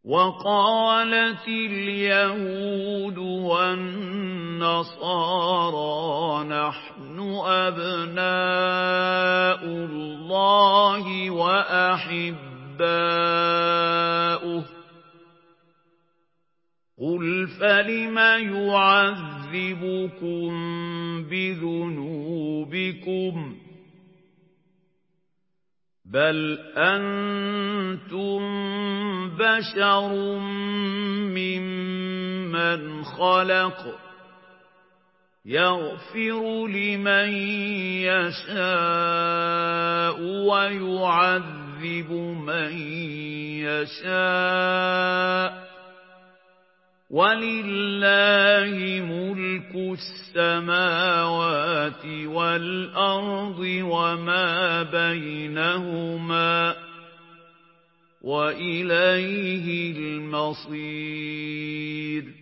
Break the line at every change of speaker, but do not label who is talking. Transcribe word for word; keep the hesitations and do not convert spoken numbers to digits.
وقالت اليهود والنصارى نحن أبناء الله وأحباؤه قل فلم يعذبكم بذنوبكم بل أنتم بشر ممن خلق يغفر لمن يشاء ويعذب من يشاء ولله ملك السماوات والأرض وما بينهما وإليه المصير